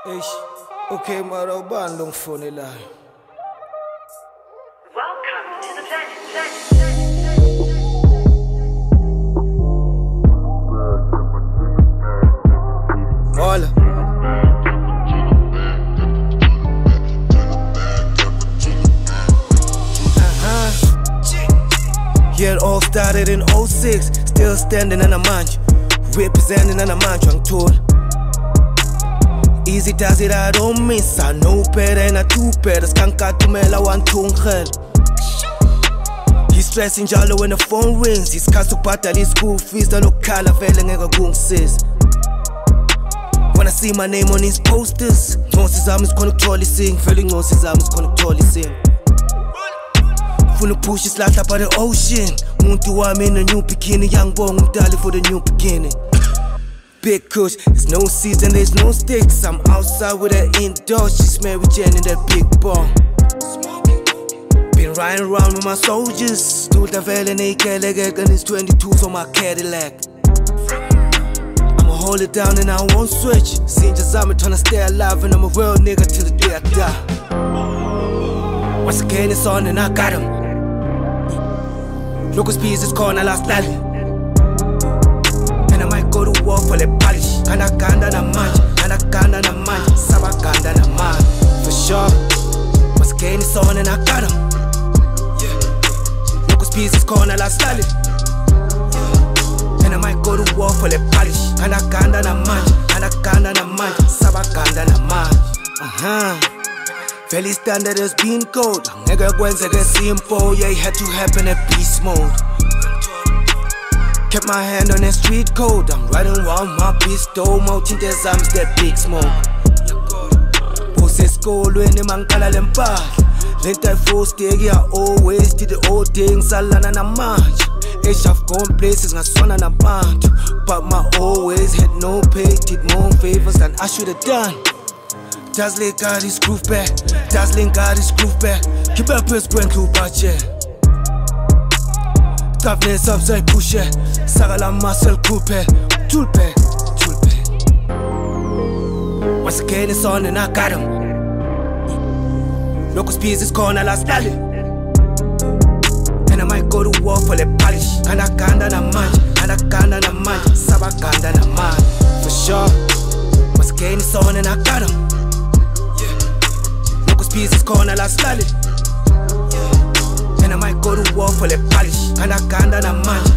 Eish, okay mara ubani lo ngifonelayo? Welcome to the planet. Hola. Yeah, it all started in 06, still standing in a manch, representing in a manch, I'm told. Easy does it, I don't miss. I know better and I do better. Skanka tumela one tungel. He's stressing jalo when the phone rings. He's cast to battle his school fees. Don't look color failing a gung says. When I see my name on his posters, Noses I'm is gonna sing. Feeling noses I'm is gonna sing. Funa push his last up by the ocean. Muntu I'm in a new bikini. Young boy, I'm darling for the new beginning. Big kush, there's no seeds and there's no sticks. I'm outside with her indoors. She's married Jen in that big ball. Been riding around with my soldiers. Still the veil and AK and it's 22s on my Cadillac. I'ma hold it down and I won't switch. Seeing just I'm trying to stay alive and I'm a real nigga till the day I die. Once again it's on and I got him. Locus peas is corner last rally. Go to war for the polish. Anakanda na manch, anakanda na manch, sabakanda na man. For sure, what's getting is on and I got him. Locus pieces corner last rally. And I might go to war for the polish. Anakanda na manch, anakanda na manch, sabakanda na man. Fairly standard has been cold. Nigga Gwenza get simple, yeah, it had to happen at beast mode. Kept my hand on that street code. I'm riding around my pistol. Mountain there's that big smoke. Poses school when the man kala lempad. Lenta full steg, yeah, always did the old things. Salana na march. Age of gone places, na sona na band. But my always had no pay. Did more favors than I should have done. Dazzling got his groove back. Dazzling got his groove back. Keep up his brand to budget. Toughness upside push it. Sagala muscle coupe. Tulpe. Once again it's on and I got him. Locus peas is corner last rally. And I might go to war for the polish. Anakanda na manch, anakanda na manch, sabakanda na man. For sure. Once again it's on and I got him. Locus peas is corner last rally. And I might go to war for the polish. Anakanda na manch,